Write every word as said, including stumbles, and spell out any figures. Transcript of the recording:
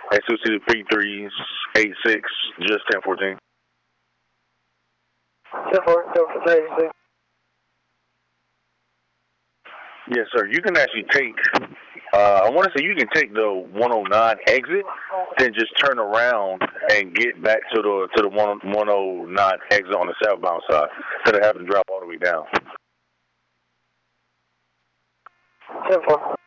X two C P three eight six, just ten fourteen. ten fourteen. Yes, sir. You can actually take, uh, I want to say you can take the one oh nine exit, then just turn around and get back to the to the one oh nine exit on the southbound side instead of having to drop all the way down. ten four.